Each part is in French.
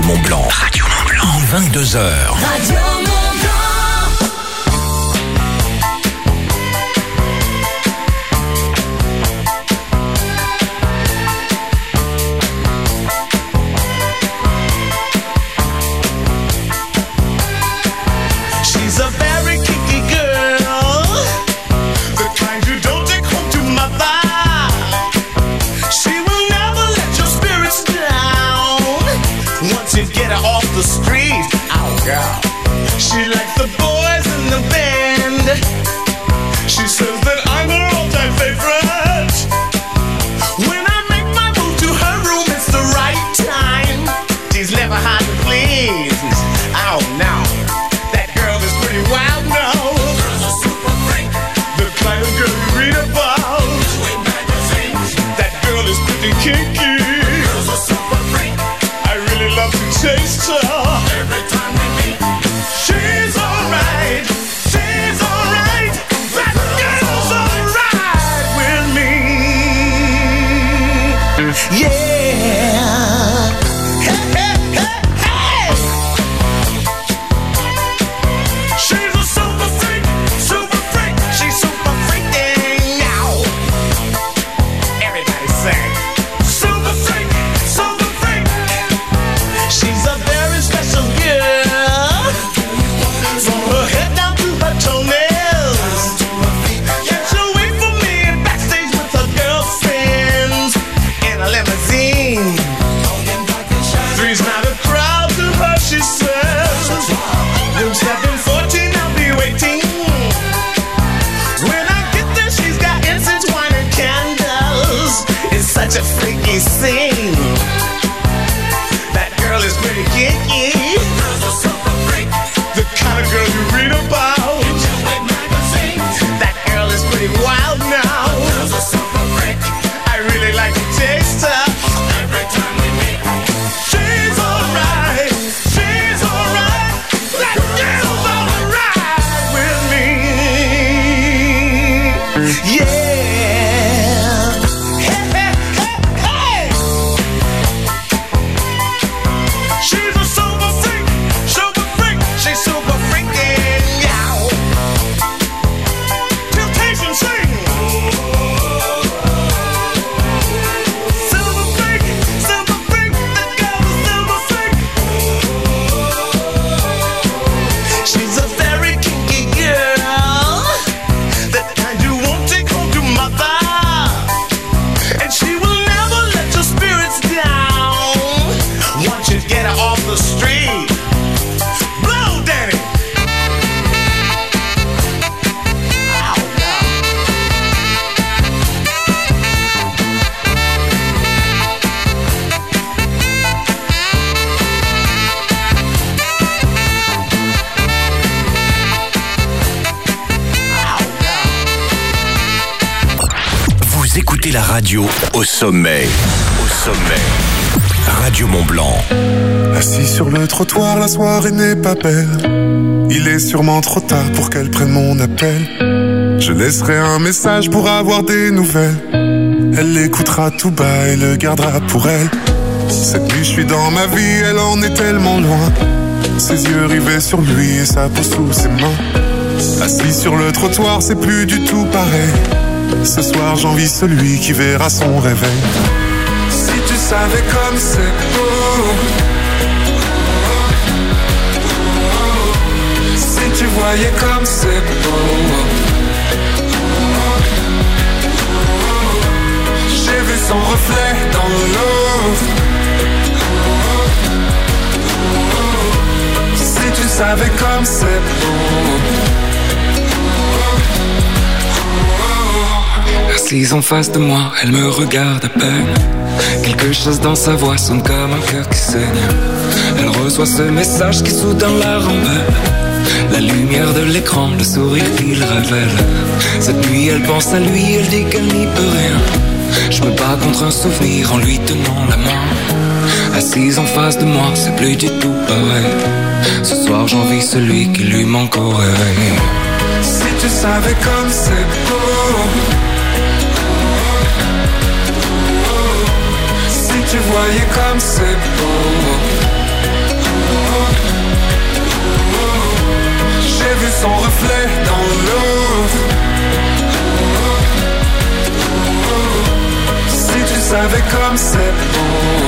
Mont Blanc. Radio Mont Blanc. 22h. Radio Mont Blanc. She likes the boys in the band. She says that I'm her all-time favorite. When I make my move to her room, it's the right time. She's never hard to please. Oh no, that girl is pretty wild now. Girl's a super freak. The kind of girl you read about. That girl is pretty kinky. Girl's a super freak. I really love to taste her. Every time we meet. She's alright, she's alright, that girl's alright with me. Yeah. Hey, hey, hey, hey. She's a super freak, she's super freaking now. Everybody sing. Super freak, she's a very special girl. From her head down to her toenails. Can't you wait for me backstage with her girlfriends in a limousine? Three's not a crowd to her, she says. Room 714, I'll be waiting. When I get there, she's got incense, wine, and candles. It's such a freaky scene. That girl is pretty kinky. The kind of girl you read about. That girl is pretty wild now. I really like to taste her. Every time we meet. She's alright, she's alright. That girl's alright with me. Yeah. Hey, hey, hey, hey. She's a super freak. She's super freaking out. Temptation sing. Silver freak, that girl is silver freak. She's a very kinky girl, that kind you won't take home to mother. And she will never let your spirits down. Once you get her off the street. Écoutez la radio au sommet. Au sommet. Radio Mont Blanc. Assis sur le trottoir, la soirée n'est pas belle. Il est sûrement trop tard pour qu'elle prenne mon appel. Je laisserai un message pour avoir des nouvelles. Elle l'écoutera tout bas et le gardera pour elle. Cette nuit je suis dans ma vie, elle en est tellement loin. Ses yeux rivés sur lui et sa peau sous ses mains. Assis sur le trottoir, c'est plus du tout pareil. Ce soir j'envie celui qui verra son réveil. Si tu savais comme c'est beau, si tu voyais comme c'est beau. J'ai vu son reflet dans l'eau. Si tu savais comme c'est beau. Assise en face de moi, elle me regarde à peine. Quelque chose dans sa voix sonne comme un cœur qui saigne. Elle reçoit ce message qui soudain la rembelle. La lumière de l'écran, le sourire qu'il révèle. Cette nuit elle pense à lui, elle dit qu'elle n'y peut rien. Je me bats contre un souvenir en lui tenant la main. Assise en face de moi, c'est plus du tout pareil. Ce soir j'envie celui qui lui manque au réveil. Si tu savais comme c'est beau. Si tu voyais comme c'est beau. J'ai vu son reflet dans l'eau. Si tu savais comme c'est beau.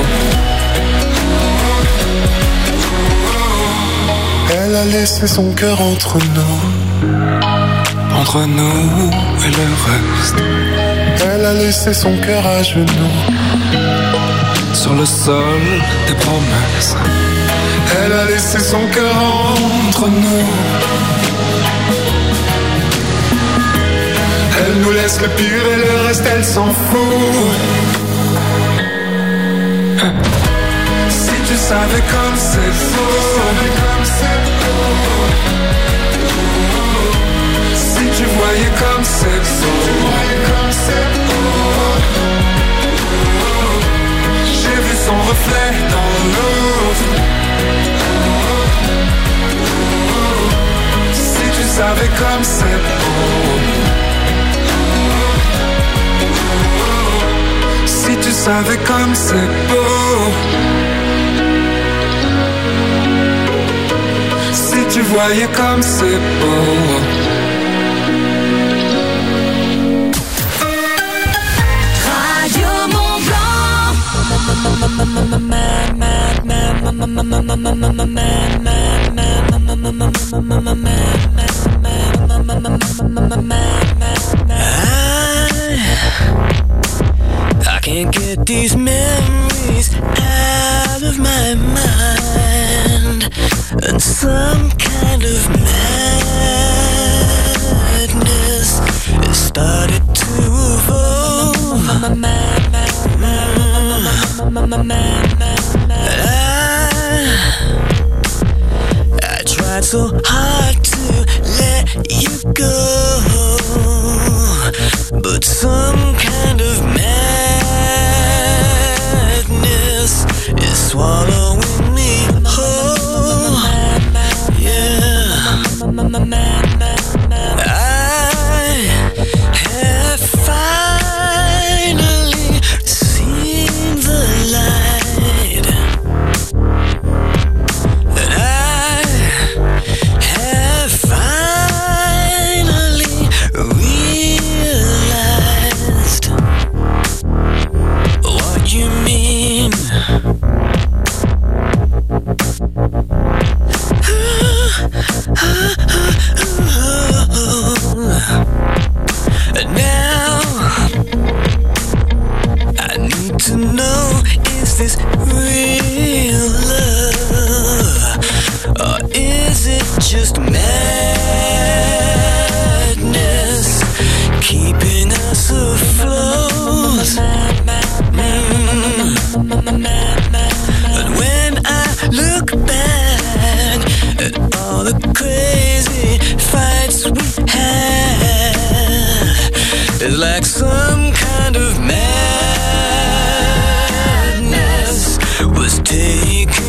Elle a laissé son cœur entre nous. Entre nous et le reste. Elle a laissé son cœur à genoux. Sur le sol des promesses. Elle a laissé son cœur entre nous. Elle nous laisse le pire et le reste elle s'en fout. Si tu savais comme c'est faux. Si tu voyais comme c'est beau. J'ai vu son reflet dans l'eau. Si tu savais comme c'est beau. Si tu savais comme c'est beau. Si tu voyais comme c'est beau. Radio Mont I can't get these memories out of my mind, and some kind of madness has started to evolve. I tried so hard to let you go, but some kind of madness is swallowing me whole. Yeah, I have finally seen the light, and I have finally realized what you mean. Now I need to know, is this real love, or is it just madness keeping us afloat? But when I look back at all the crazy fights we had, it's like some kind of madness was taking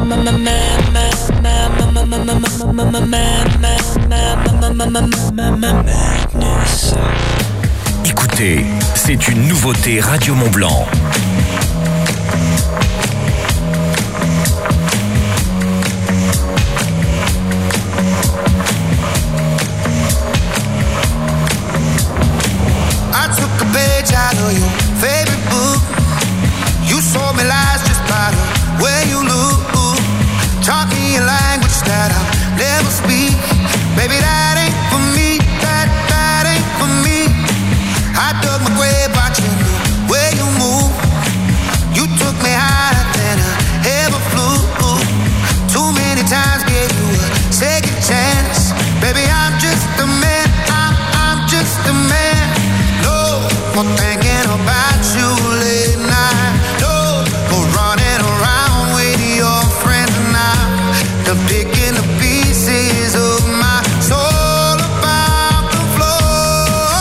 Écoutez, c'est une nouveauté Radio Mont Blanc. I took a page out of your favorite book. You sold me lies just by the way you look. Taught me a language that I'll never speak. Baby, that ain't for me. That ain't for me. I dug my grave watching the way you move. You took me higher than I ever flew. Too many times gave you a second chance. Baby, I'm just a man. I'm just a man. No more thinking about you late night. No more running around with your friends now. I'm picking the pieces of my soul about the floor.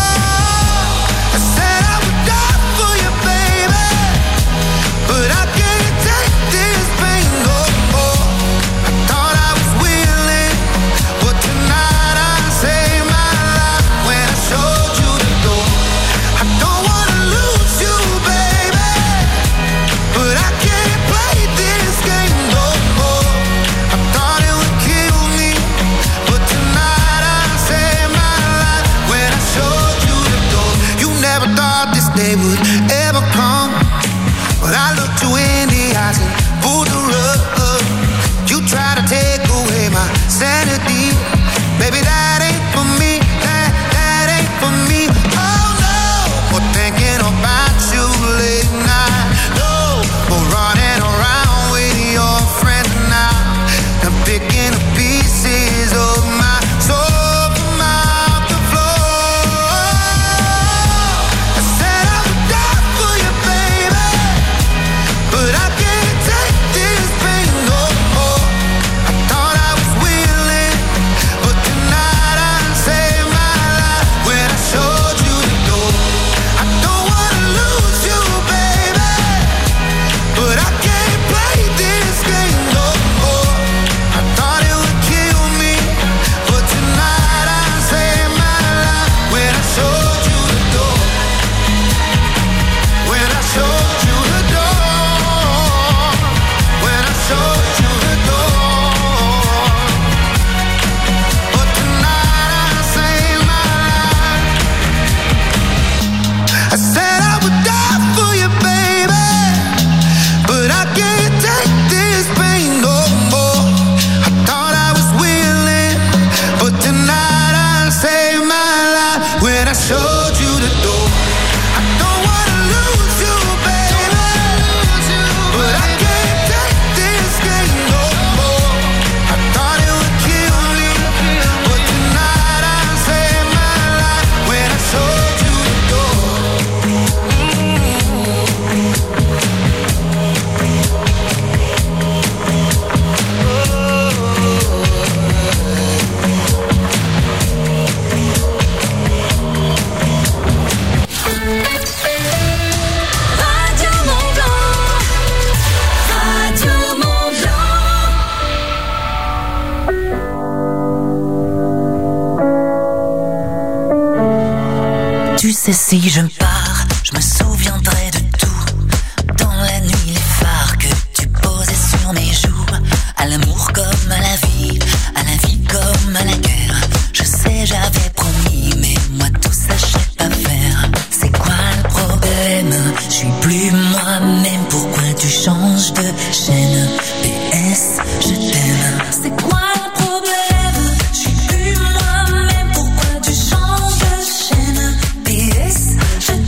I said I would die for you, baby, but I can't take this pain no more. I thought I was willing, but tonight I saved my life when I showed you the door. I don't wanna lose you, baby, but I can't play this game no more. I thought it would kill me, but tonight I saved my life when I showed you the door. You never thought this day would ever come, but I looked you in the eyes and pulled the rug. You try to take away my sanity, baby, that ain't for me. That ain't for me. Oh no, more thinking about you late night. No more running around with your friends now. I'm picking the pieces of my soul from out the floor. I said I would die for you, baby, but I can't take this pain no more. I thought I was willing, but tonight I saved my life when I showed you the door. I don't wanna lose you, baby, but I can't play this game no more. I thought it would kill me, but tonight I saved my life when I showed you the door. When I showed you the door. When I showed you the door. But tonight I saved my life. I said I would die for you, baby, but I can't take this pain no more. I thought I was willing, but tonight I saved my life when I showed you the door. I don't wanna lose you, baby, but I can't take this game no more. I thought it would kill me, but tonight I saved my life when I showed you the door. Radio Mont Blanc. Radio Mont Blanc. Tu sais, si je pars, je me souviendrai de tout. Dans la nuit, les phares que tu posais sur mes joues. À l'amour comme à la vie comme à la guerre. Je sais, j'avais promis, mais moi tout ça, je sais pas faire. C'est quoi le problème? Je suis plus moi-même, pourquoi tu changes de chaîne? PS, je t'aime. C'est quoi le problème? Je suis plus moi-même, pourquoi tu changes de chaîne? PS, je t'aime.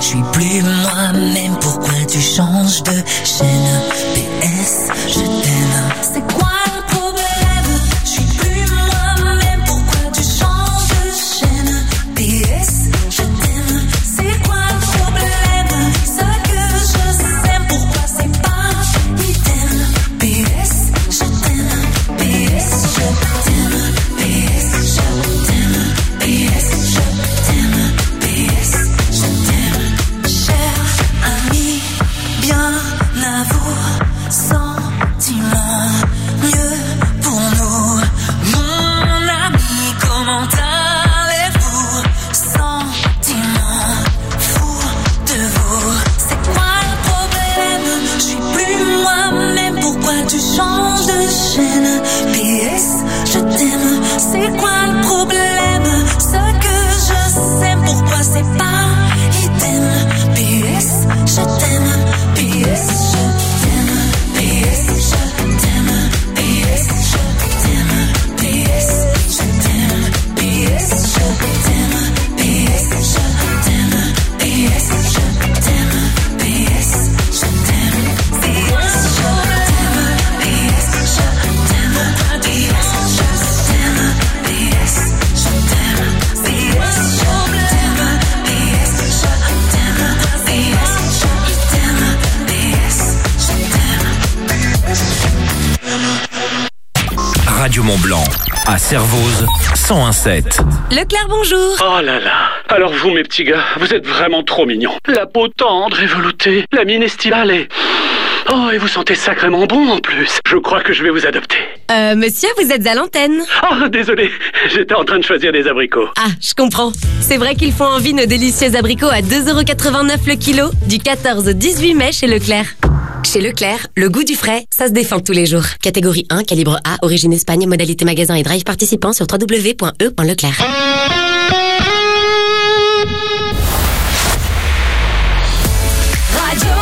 suis plus moi-même, pourquoi tu changes de chaîne? PS, je t'aime. C'est quoi le problème? Je suis plus moi-même, pourquoi tu changes de chaîne? PS, je t'aime. C'est quoi le problème? Ce que je sais, pourquoi c'est pas item? PS, je t'aime. PS, je t'aime. PS, je t'aime. PS, je t'aime. PS, je t'aime. Cher ami, bien à vous, sentiment, mieux pour nous. Mon ami, comment allez-vous? Sentiment, fou de vous. C'est quoi le problème? Je suis plus moi-même, pourquoi tu changes de chaîne? PS, je t'aime. C'est quoi le problème? Ce que je sais, pourquoi c'est pas item? PS, je t'aime. PS, je t'aime. PS, je t'aime. PS, je t'aime. PS, je t'aime. PS, je t'aime. PS, je t'aime. PS, je t'aime. PS, je t'aime. PS, je t'aime. PS, je t'aime. PS, je t'aime. PS, je t'aime. PS, je t'aime. PS, je t'aime. PS, je t'aime. Radio Mont-Blanc, à Servoz, 101.7. Leclerc, bonjour. Oh là là. Alors vous, mes petits gars, vous êtes vraiment trop mignons. La peau tendre et veloutée, la mine estivale et... Oh, et vous sentez sacrément bon en plus. Je crois que je vais vous adopter. Monsieur, vous êtes à l'antenne. Oh, désolé, j'étais en train de choisir des abricots. Ah, je comprends. C'est vrai qu'ils font envie nos délicieux abricots à 2,89€ le kilo, du 14 au 18 mai chez Leclerc. Chez Leclerc, le goût du frais, ça se défend tous les jours. Catégorie 1, calibre A, origine Espagne, modalité magasin et drive participant sur www.e.leclerc. Radio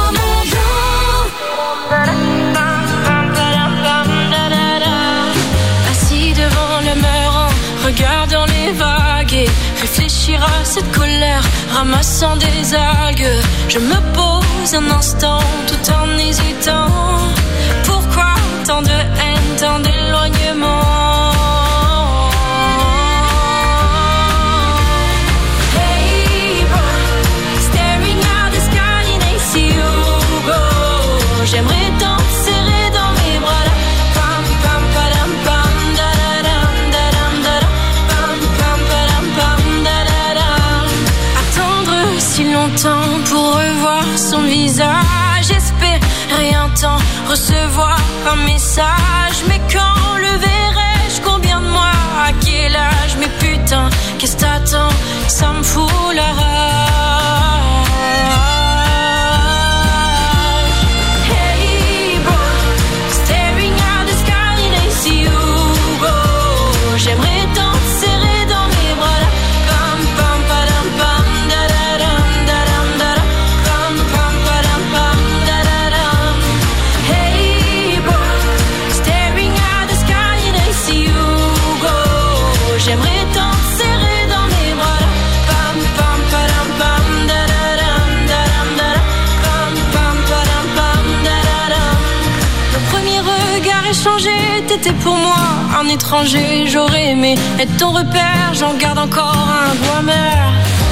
Assis devant le Meurant, regardant les vagues et réfléchir à cette colère, ramassant des algues. Je me pose un instant tout en hésitant. Pourquoi tant de haine, tant d'éloignement? Hey bro, staring at the sky and I see you go. J'aimerais tant te serrer dans mes bras là. Pam pam padam pam da da dam da dam da dam. Pam pam padam pam da da dam. Attendre si longtemps pour revoir son visage, espérer un temps, recevoir un message. Mais quand le verrai-je? Combien de mois? À quel âge? Mais putain, qu'est-ce que t'attends? Ça me fout la rage. Hey bro, staring at the sky and I see you go. J'aimerais tant te serrer dans mes bras là. Pam pam padam pam da da dam da dam da dam. Pam pam padam pam da da dam. Hey bro, staring at the sky and I see you go. J'aimerais tant te serrer dans mes bras là. Pam pam padam pam da da dam da dam da dam. Pam pam padam pam da da dam. Le premier regard échangé, t'étais pour moi un étranger. J'aurais aimé être ton repère, j'en garde encore un goût amer.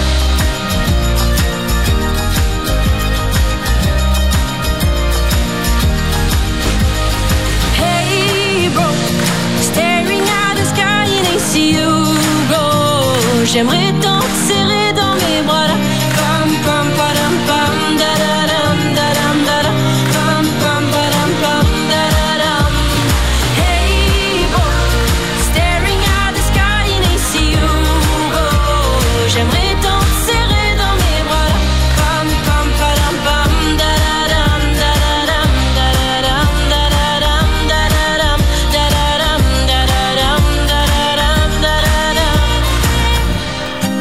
Hey bro, staring at the sky and I see you go. J'aimerais tant te serrer dans mes bras là. Pam pam padam pam da da dam da dam da dam. Pam pam padam pam da da dam. Hey bro, staring at the sky and I see you go. J'aimerais tant te serrer dans mes bras là. Pam pam padam pam da da dam da da dam da da dam da da dam da da dam da da dam da da dam da da dam da da dam.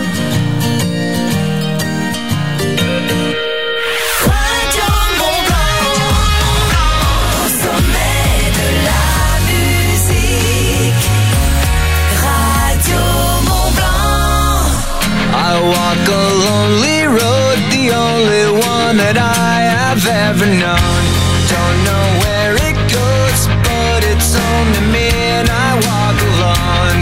one that I have ever known. Don't know where it goes, but it's only me and I walk alone.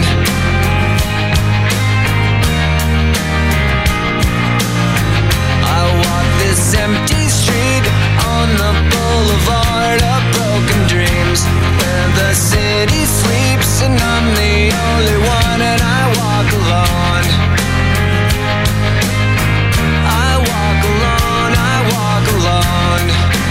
I walk this empty street on the boulevard of broken dreams, where the city sleeps and I'm the only one and I walk alone. I walk alone, I walk alone.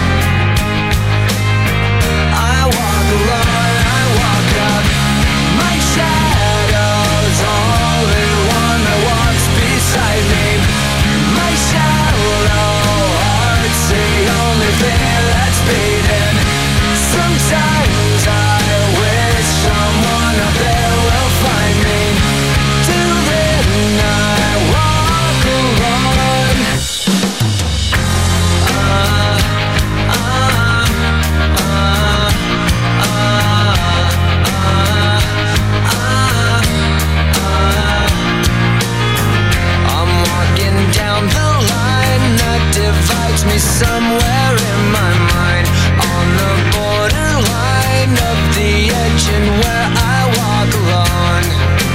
I walk alone, I walk up. My shadow's only one that walks beside me. My shallow heart's the only thing that's beating. Sometimes I wish someone up there will find me. Till then I walk alone. I'm walking down the line that divides me somewhere in my mind, on the borderline of the edge and where I walk alone.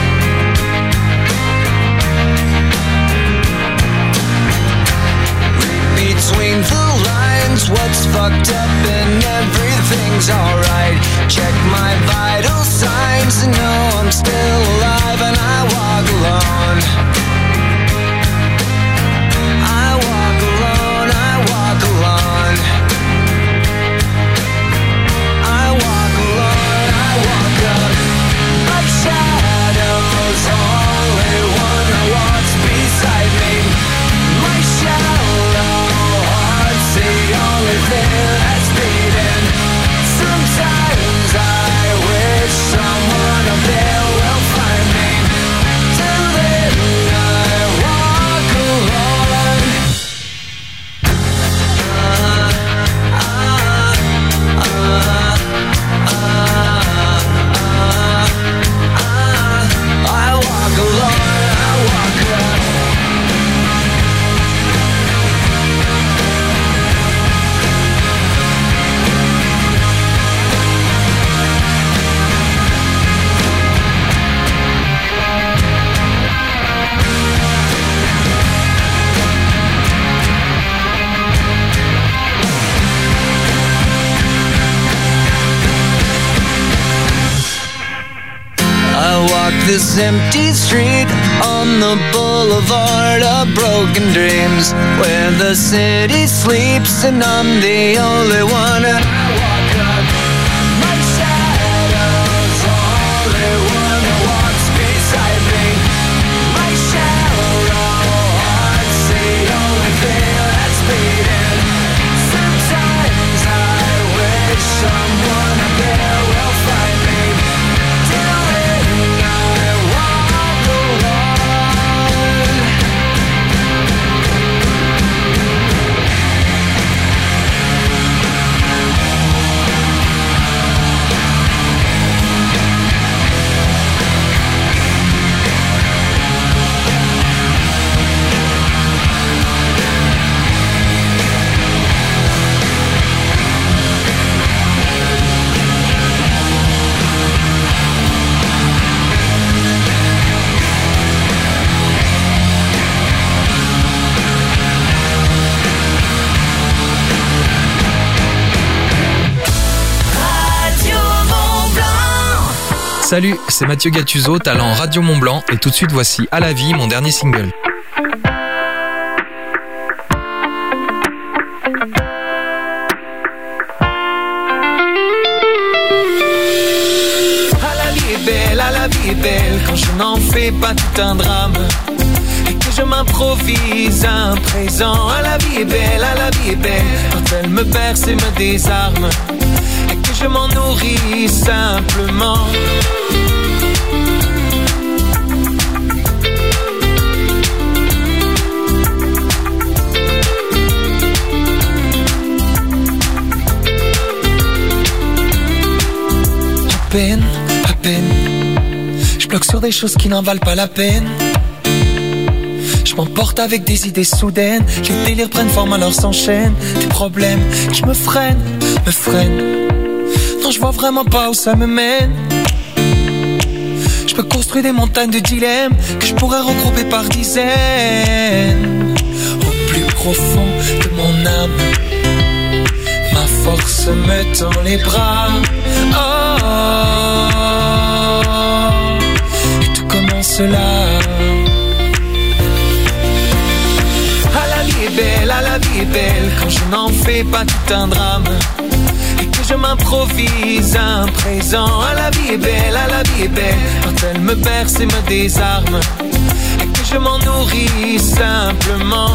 Read between the lines what's fucked up and everything's alright. Check my vital signs and know I'm still alive and I walk alone. I walk alone, I walk alone. I walk alone, I walk up. My shadow's only one that walks beside me. My shallow heart's the only thing that's beating. Sometimes I wish someone up there will find me. Till then I walk alone. I walk alone, I walk alone. I walk this empty street on the boulevard of broken dreams, where the city sleeps and I'm the only one. And I walk up. My shadow's only one that walks beside me. My shallow heart's the only thing that's beating. Sometimes I wish someone up there will find me. Till then I walk alone. Salut, c'est Mathieu Gattuso, talent Radio Mont Blanc, et tout de suite voici À la vie, mon dernier single. À la vie est belle, quand je n'en fais pas tout un drame et que je m'improvise un présent. À la vie est belle, quand elle me berce et me désarme et que je m'en nourris simplement. À peine, je bloque sur des choses qui n'en valent pas la peine. Je m'emporte avec des idées soudaines. Les délires prennent forme alors s'enchaînent. Des problèmes qui me freinent. Non, je vois vraiment pas où ça me mène. Je peux construire des montagnes de dilemmes que je pourrais regrouper par dizaines. Au plus profond de mon âme, ma force me tend les bras. Et tout commence là. La vie est belle quand je n'en fais pas tout un drame et que je m'improvise un présent. La vie est belle quand elle me berce et me désarme et que je m'en nourris simplement.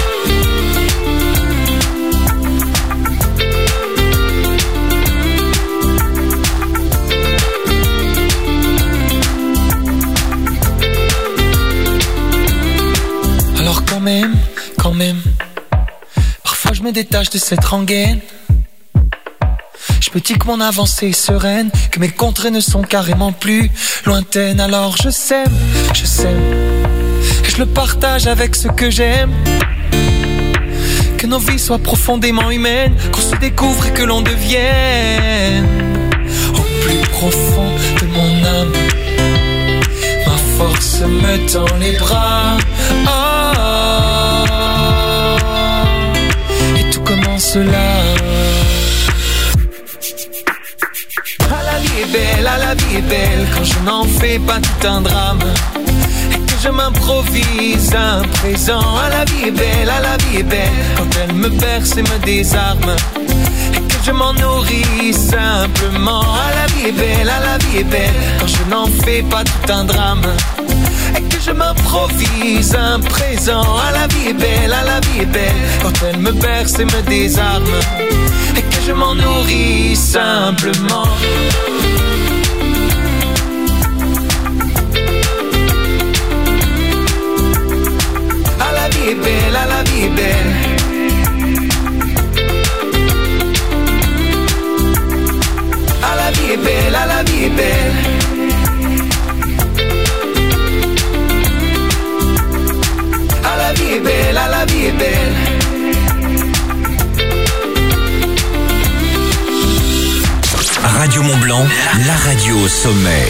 Alors quand même, parfois je me détache de cette rengaine. Je me dis que mon avancée est sereine, que mes contrées ne sont carrément plus lointaines. Alors je sème, et je le partage avec ceux que j'aime. Que nos vies soient profondément humaines, qu'on se découvre et que l'on devienne. Au plus profond de mon âme, ma force me tend les bras. Et tout commence là. La vie est belle quand je n'en fais pas tout un drame et que je m'improvise un présent. La vie est belle quand elle me berce et me désarme et que je m'en nourris simplement. La vie est belle quand je n'en fais pas tout un drame et que je m'improvise un présent. La vie est belle quand elle me berce et me désarme et que je m'en nourris simplement. La vie est belle. La vie est belle la vie est belle. La vie est belle. Radio Mont-Blanc, la radio au sommet.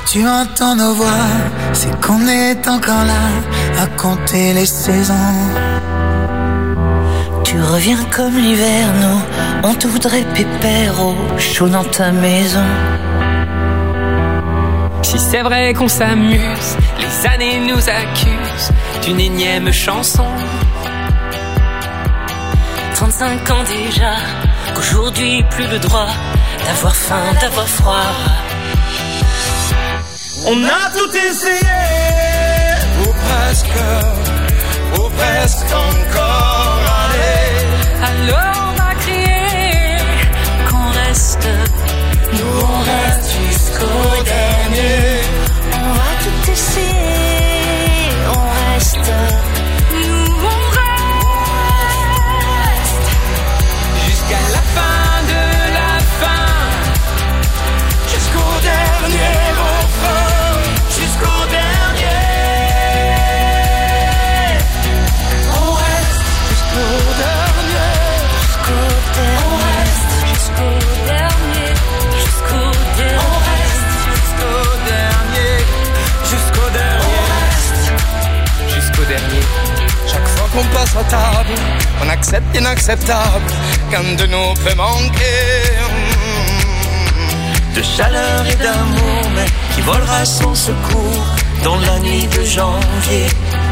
tu entends nos voix, c'est qu'on est encore là à compter les saisons. Tu reviens comme l'hiver, nous, on te voudrait pépère au chaud dans ta maison. Si c'est vrai qu'on s'amuse, les années nous accusent d'une énième chanson. 35 ans déjà, qu'aujourd'hui plus le droit d'avoir faim, d'avoir froid. On a tout essayé, ou presque encore, allez. Alors on va crier qu'on reste, nous on reste jusqu'au dernier. On va tout essayer, on reste, nous on reste jusqu'à la fin de la fin, jusqu'au dernier refrain, jusqu'au dernier. On reste jusqu'au dernier, jusqu'au dernier. on reste Jusqu'au dernier, jusqu'au dernier. on reste jusqu'au dernier, jusqu'au dernier. jusqu'au dernier. Chaque fois qu'on passe à table, on accepte l'inacceptable, qu'un de nous peut manquer. De chaleur et d'amour, mais qui volera sans secours dans la nuit de janvier.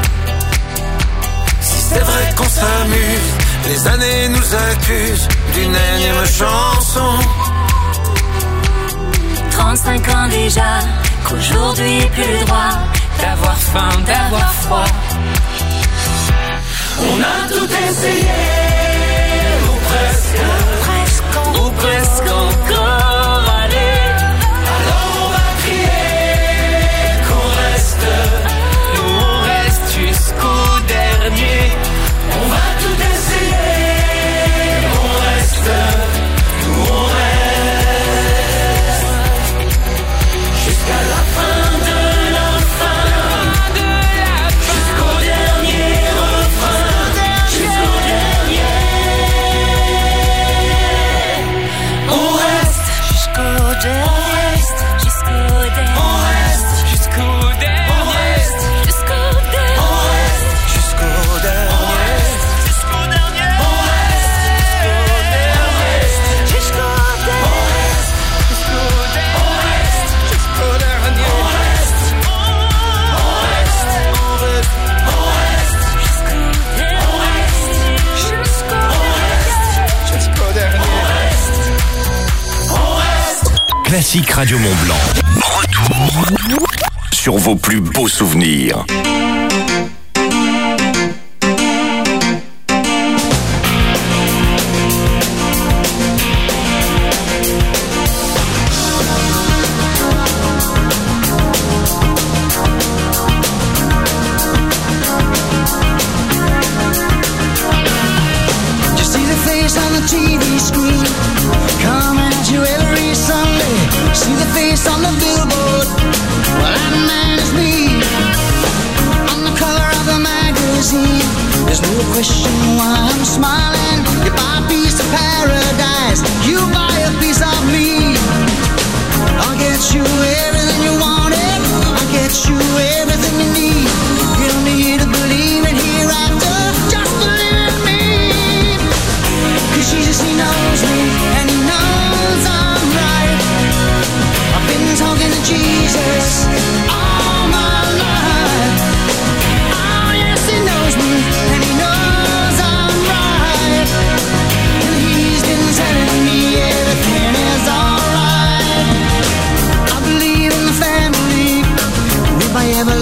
Si c'est vrai qu'on s'amuse, les années nous accusent d'une énième chanson. 35 ans déjà, qu'aujourd'hui plus le droit D'avoir faim, d'avoir froid. On a tout essayé, ou presque encore, allez. Alors on va crier qu'on reste, Nous on reste jusqu'au dernier. on va tout essayer, on reste, nous on reste, jusqu'à la fin de la fin, jusqu'au dernier refrain, jusqu'au dernier. On reste jusqu'au dernier, jusqu'au dernier. on reste Jusqu'au dernier. Jusqu'au dernier. on reste jusqu'au dernier, jusqu'au dernier. On reste Jusqu'au dernier. jusqu'au dernier. On reste jusqu'au dernier. Classique Radio Mont-Blanc. Retour sur vos plus beaux souvenirs. You see the face on the TV screen, coming at you every Sunday. See the face on the billboard, well that man is me. On the cover of the magazine, there's no question why I'm smiling. You buy a piece of paradise, you buy a piece of me. I'll get you everything you wanted, I'll get you everything you need. You don't need to believe it hereafter, just believe in me. 'Cause Jesus, he knows me, and he knows I'm right. I've been talking to Jesus all my life. Oh yes, he knows me, and he knows I'm right. And he's been telling me everything is alright. I believe in the family, live by everlasting.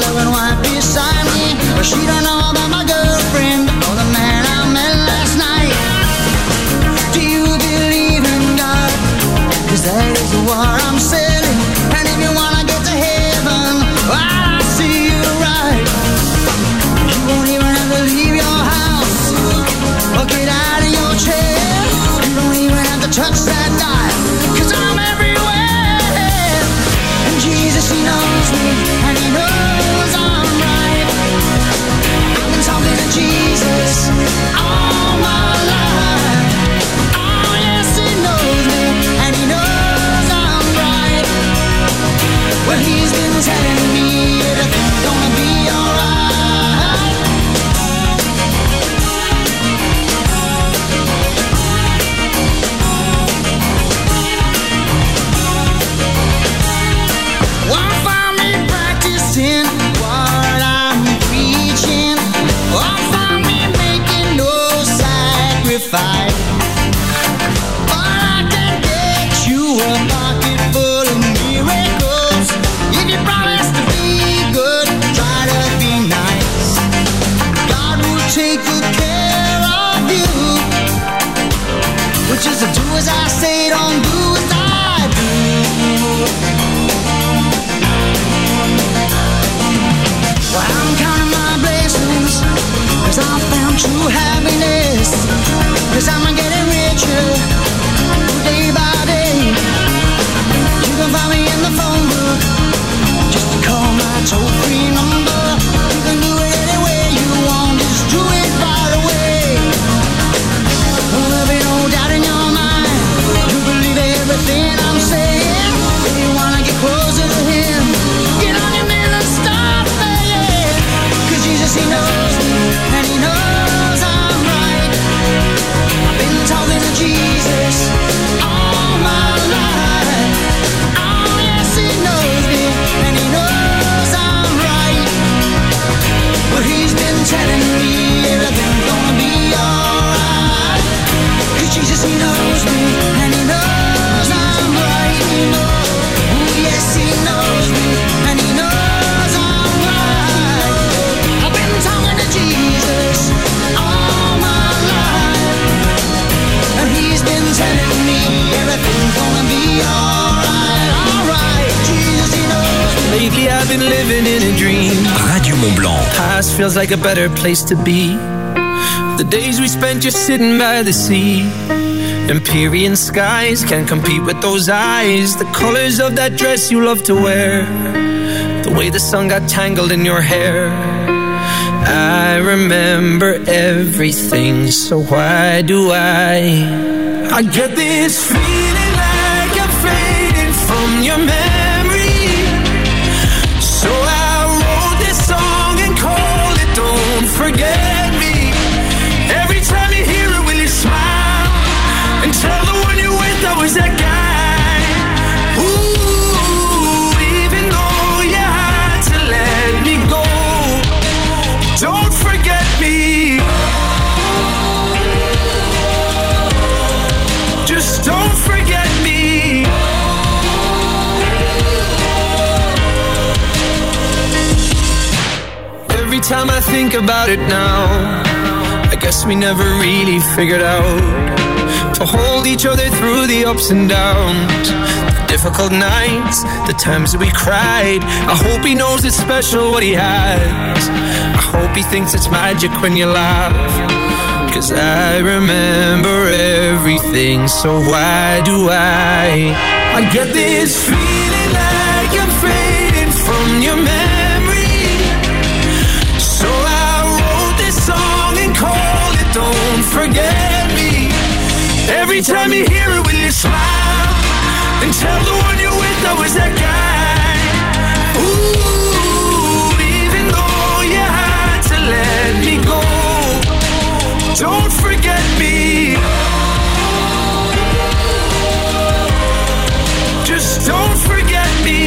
'cause I found true happiness. 'Cause I'm getting richer day by day. You can find me in the phone book. Just call my toll-free number. You can do it any way you want. Just do it right away. There'll be no doubt in your mind. You believe everything I'm saying. If you wanna get closer to Him, get on your knees and start praying. 'Cause Jesus, He knows me and He knows I'm right. I've been talking to Jesus all my life. Oh yes, He knows me and He knows I'm right. But He's been telling me everything's gonna be alright. 'Cause Jesus, He knows me and He knows I'm right. Oh yes, He knows me and He knows I'm right. I've been talking to Jesus all my life, and He's been telling me everything's gonna be alright, alright. Jesus, He knows me. Lately I've been living in a dream. Radio Mont Blanc. Past feels like a better place to be. The days we spent just sitting by the sea. Empyrean skies can't compete with those eyes. The colors of that dress you love to wear. The way the sun got tangled in your hair. I remember everything, so why do I get this feeling like I'm fading from your memory. So I wrote this song and called it Don't Forget Me. Every time you hear it, will you smile and tell the one you're with I was that guy? Ooh, even though you had to let me go, don't forget me. Just don't forget me. Every time I think about it now, I guess we never really figured out to hold each other through the ups and downs, the difficult nights, the times that we cried. I hope he knows it's special what he has. I hope he thinks it's magic when you laugh. 'Cause I remember everything, so why do I get this feeling like I'm fading from your memory. So I wrote this song and called it Don't Forget Me. Every time you hear it, will you smile and tell the one you're with I was that guy? Ooh, even though you had to let me go, don't forget me. Just don't forget me.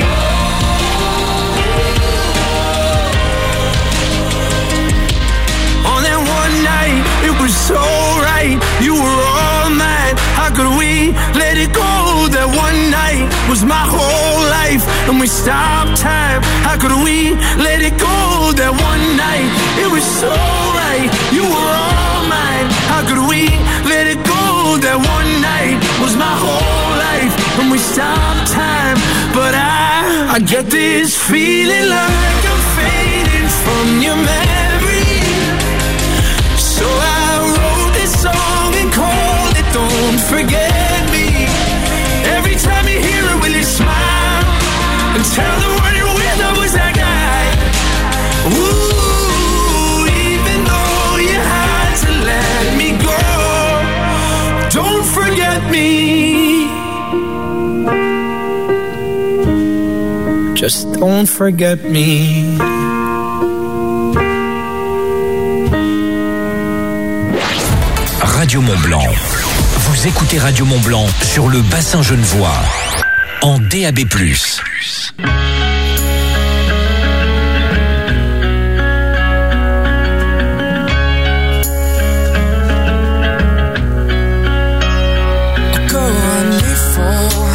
On that one night, it was so right. You were all mine. How could we let it go? That one night was my whole life, and we stopped time. How could we let it go? That one night, it was so right. You were all mine. How could we let it go? That one night was my whole life, and we stopped time. But I get this feeling like I'm fading from your memory. So I wrote this song and called it Don't Forget Me. Every time you hear it, will you smile and tell the one you're with I was that guy? Ooh, even though you had to let me go, don't forget me. Just don't forget me. Radio Mont Blanc. Vous écoutez Radio Mont Blanc sur le bassin genevois en DAB+. Encore un effort,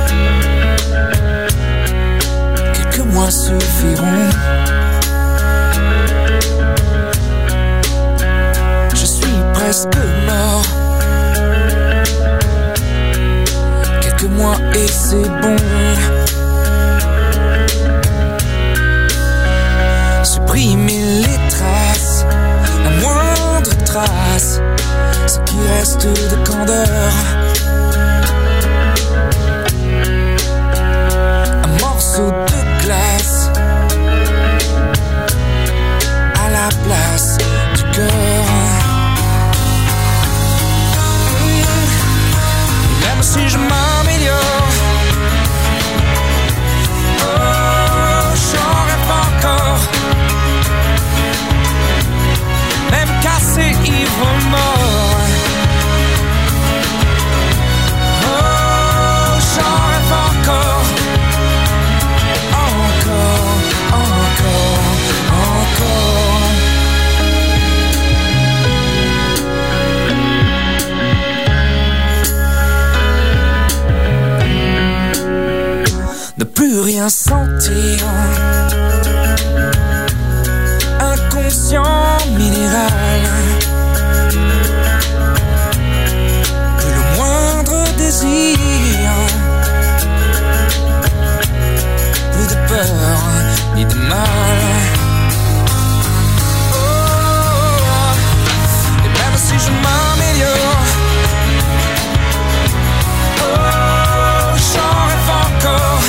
quelques mois suffiront. Je suis presque mort. Quelques mois et c'est bon. Supprimer les traces, remords. Oh, j'en rêve encore. Encore, encore, encore. Ne plus rien sentir, inconscient minéral, plus le moindre désir, plus de peur ni de mal. Oh, et même si je m'améliore, oh, j'en rêve encore.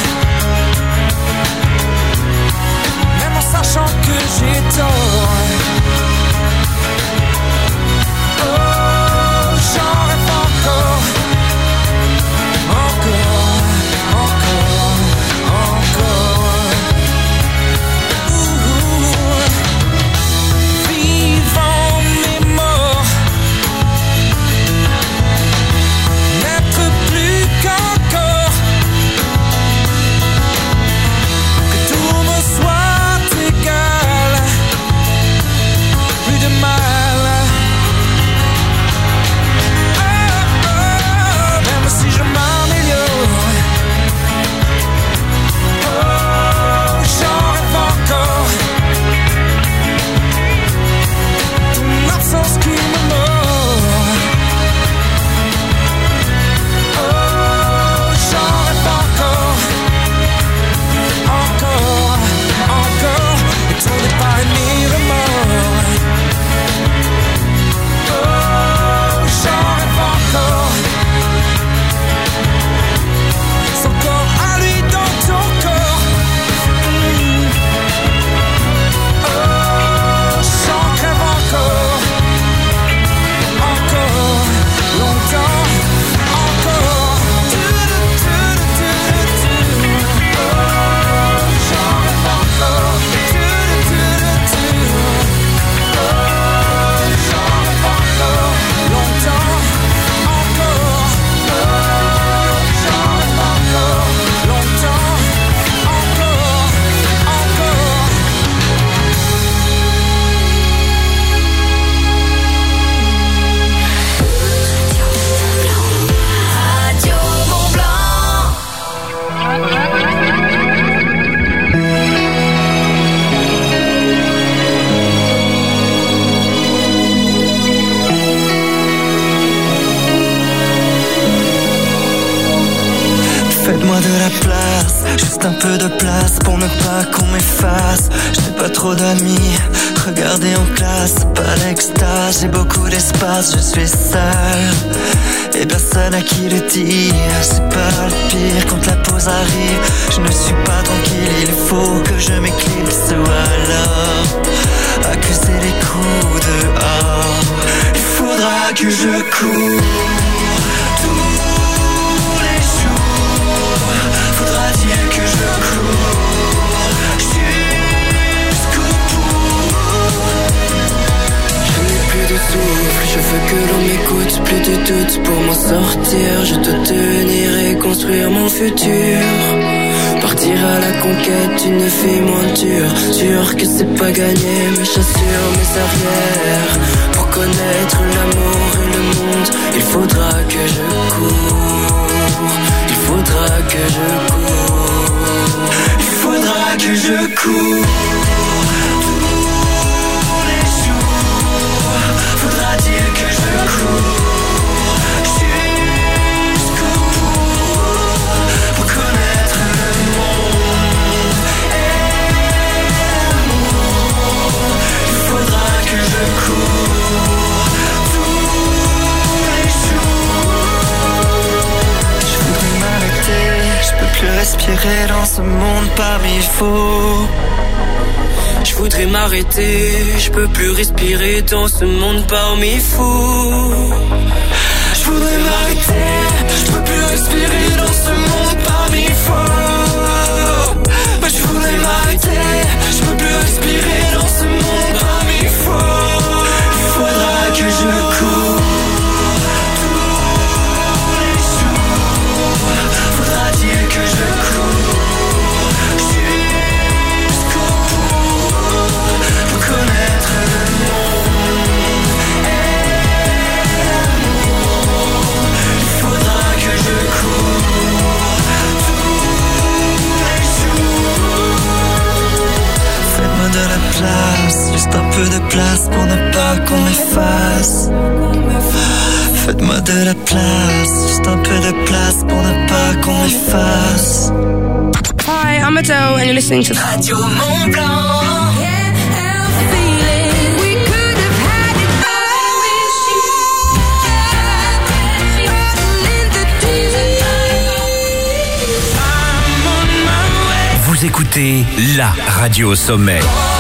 Même en sachant que j'ai tort. Oh, j'en rêve encore. Encore, encore, encore. Vivant mais mort, n'être plus qu'un corps. Que tout me soit égal, plus de mal. Même si je m'améliore, oh, j'en rêve encore. Ton absence qui me mord. Oh, j'en rêve encore. Encore, encore. Et ton départ et mes remords. Oh, j'en rêve encore. Son corps à lui dans ton corps. Oh, j'en crève encore. Encore, longtemps, encore. Oh, j'en rêve encore. Oh, j'en rêve encore. Longtemps, encore. Oh, j'en rêve encore. Longtemps, encore, encore. Radio Mont-Blanc. Faites-moi de la place, juste un peu de place pour ne pas qu'on m'efface. Je n'ai pas trop d'amis, regardez en classe, c'est pas l'extase. J'ai beaucoup d'espace, je suis seul et personne à qui le dire. C'est pas le pire quand la pause arrive, je ne suis pas tranquille. Il faut que je m'éclipse ou alors accuser les coups dehors. Il faudra que je cours tous les jours. Faudra-t-il que je cours jusqu'au bout? Je n'ai plus de souffle, je veux que l'on m'écoute. Plus de doutes pour m'en sortir. Je dois tenir et construire mon futur. Partir à la conquête d'une vie moins dure. Sûr que c'est pas gagné, mes chassures, mes arrières. Pour connaître l'amour et le monde, il faudra que je cours. Il faudra que je cours. Il faudra que je cours tous les jours. Faudra-t-il que je cours jusqu'au bout pour connaître le monde et l'amour? Il faudra que je cours tous les jours. Je voudrais m'arrêter, je peux plus respirer dans ce monde parmi faux. Je voudrais m'arrêter, je peux plus respirer dans ce monde parmi fous. Je voudrais m'arrêter, je peux plus respirer dans ce monde parmi faux. Je voudrais m'arrêter, je peux plus respirer dans ce monde parmi faux. Il faudra que je m'efface. Faites-moi de la place, juste un peu de place pour ne pas qu'on m'efface. Hi, I'm Adele and you're listening to Radio Mont Blanc. Vous écoutez la radio au sommet.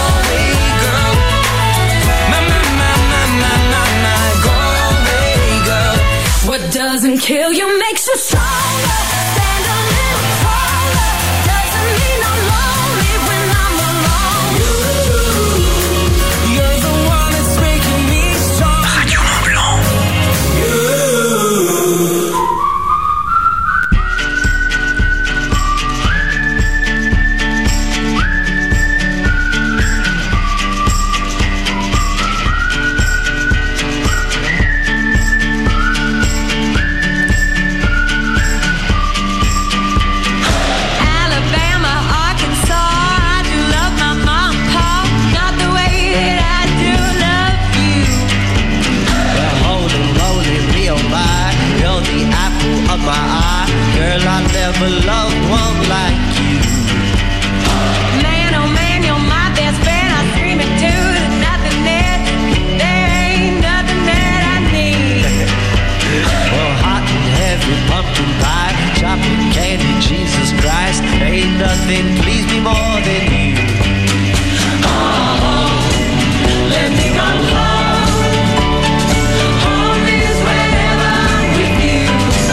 What doesn't kill you makes you stronger. Stand a little taller. Doesn't mean I'm lonely when I'm alone. You're the one that's making me strong. Radio Mont Blanc. My eye, girl, I never loved one like you. Man, oh man, you're my best friend. I scream it too. There's nothing that, there ain't nothing that I need. Well, hot and heavy pumpkin pie, chocolate candy, Jesus Christ, ain't nothing please me more than you. Oh, let me go home. Home is wherever I'm with you.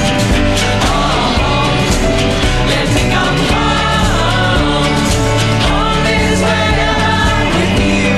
Let me go home. Home is wherever I'm with you.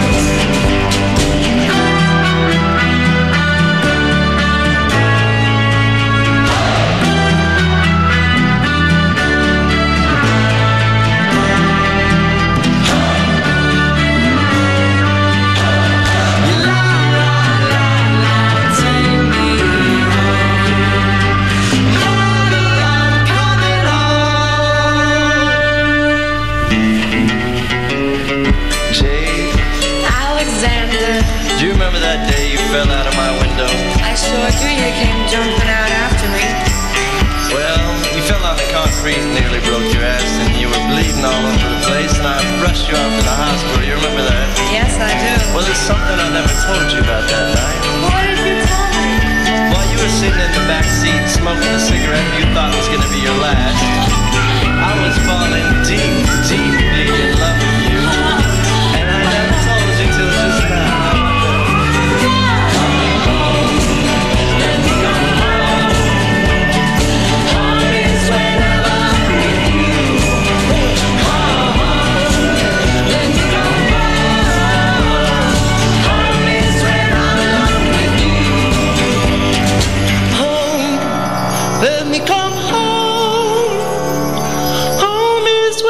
Do you remember that day you fell out of my window? I sure do, you came jumping out after me. Well, you fell on the concrete and nearly broke your ass, and you were bleeding all over the place, and I rushed you off to the hospital. You remember that? Yes, I do. Well, there's something I never told you about that night. What did you tell me? While you were sitting in the back seat smoking a cigarette you thought was going to be your last, I was falling deep, deeply in love with you, and I never told you till just now. Let me come home. Home is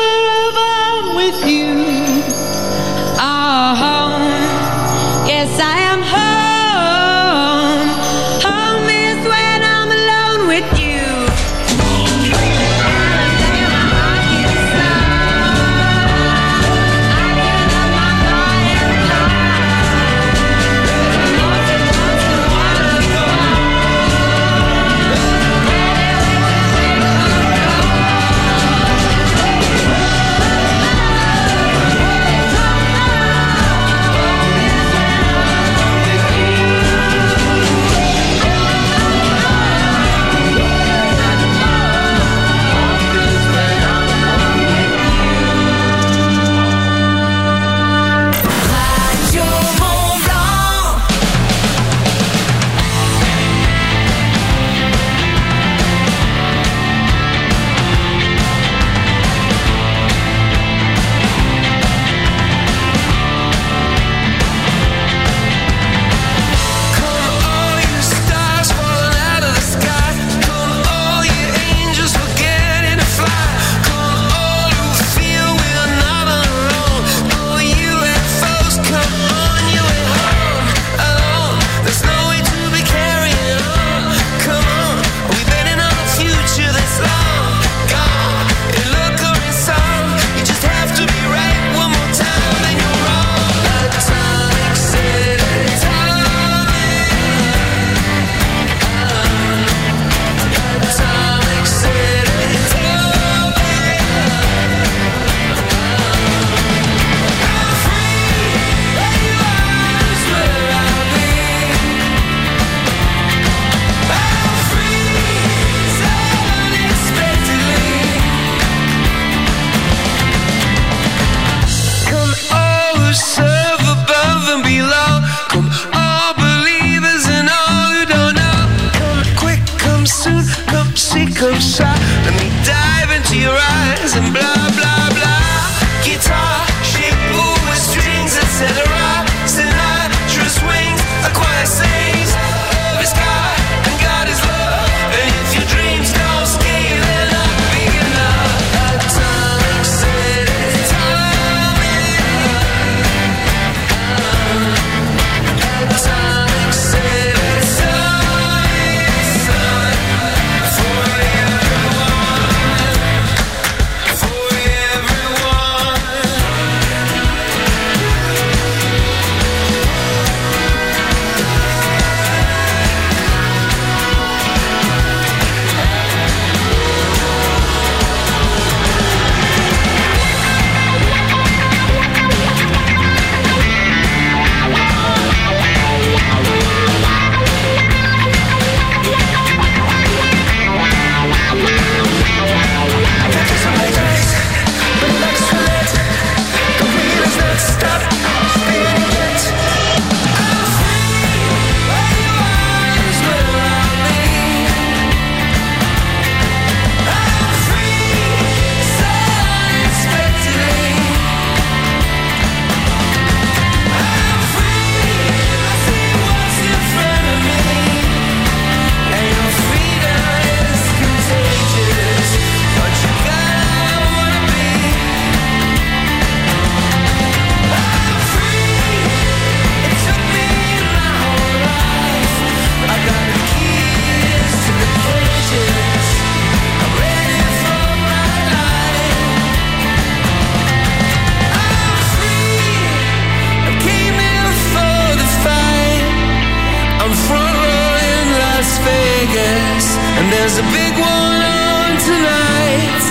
Vegas, and there's a big one on tonight.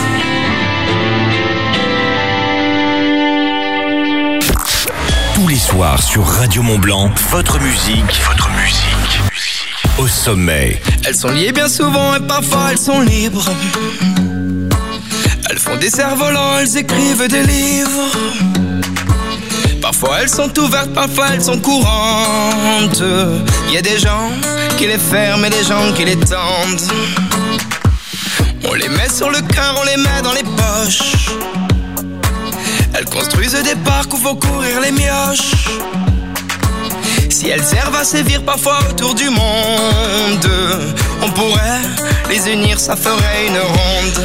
Tous les soirs sur Radio Mont-Blanc, votre musique au sommet. Elles sont liées bien souvent et parfois elles sont libres. Elles font des cerfs-volants, elles écrivent des livres. Parfois elles sont ouvertes, parfois elles sont courantes. Il y a des gens qui les ferment et des gens qui les tendent. On les met sur le cœur, on les met dans les poches. Elles construisent des parcs où faut courir les mioches. Si elles servent à sévir parfois autour du monde, on pourrait les unir, ça ferait une ronde.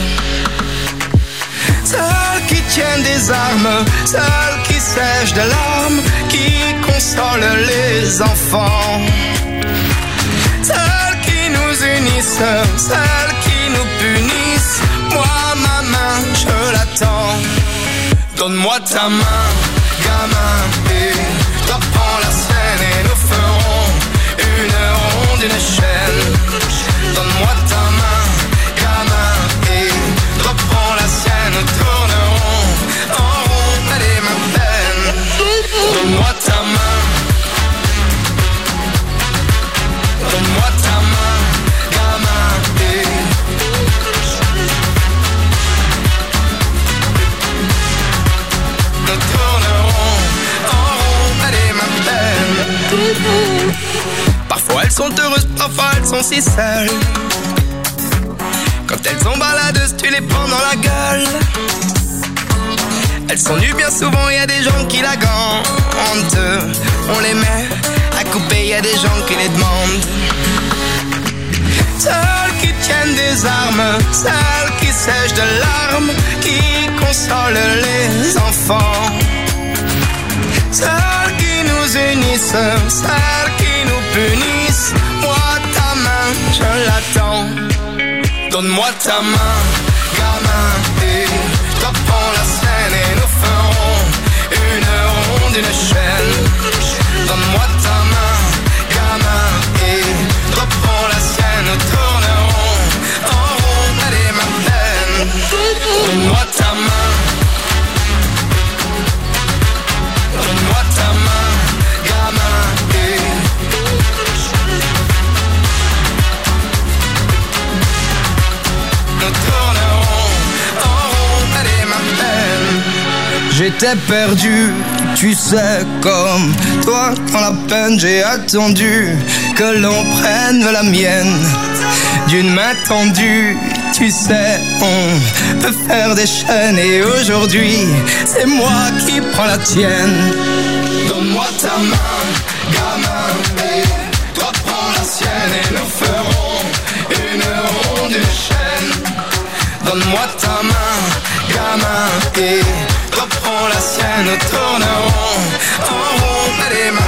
Celles qui tiennent des armes, celles qui sèchent de larmes, qui consolent les enfants. Celles qui nous unissent, celles qui nous punissent. Moi, ma main, je l'attends. Donne-moi ta main, gamin, et reprends la scène et nous ferons une ronde, une chaîne. Donne-moi ta main, gamin, et reprends la scène, nous tournerons en rond, allez ma peine. Donne-moi ta main, donne-moi ta main, gamin, et nous tournerons en rond, allez ma peine. Parfois elles sont heureuses, parfois elles sont si seules. Quand elles sont baladeuses, tu les prends dans la gueule. Elles sont nues bien souvent, y a des gens qui la gantent. On les met à couper, y a des gens qui les demandent. Celles qui tiennent des armes, celles qui sèchent de larmes, qui consolent les enfants. Celles qui nous unissent, celles qui nous punissent. Moi ta main, je l'attends. Donne-moi ta main, gamin, et je reprends la scène et nous ferons une ronde, une chaîne. Donne-moi ta main, gamin, et je reprends la scène, nous tournerons en rond, allez ma peine. Donne-moi ta main, donne-moi ta main, gamin, et nous tournerons en rond, allez ma peine. J'étais perdu, tu sais, comme toi, dans la peine, j'ai attendu que l'on prenne la mienne d'une main tendue. Tu sais, on peut faire des chaînes et aujourd'hui, c'est moi qui prends la tienne. Donne-moi ta main, gamin, et toi prends la sienne et nous ferons une ronde, une chaîne. Donne-moi ta main, gamin, et reprends la sienne, nous tournerons en rond, allez ma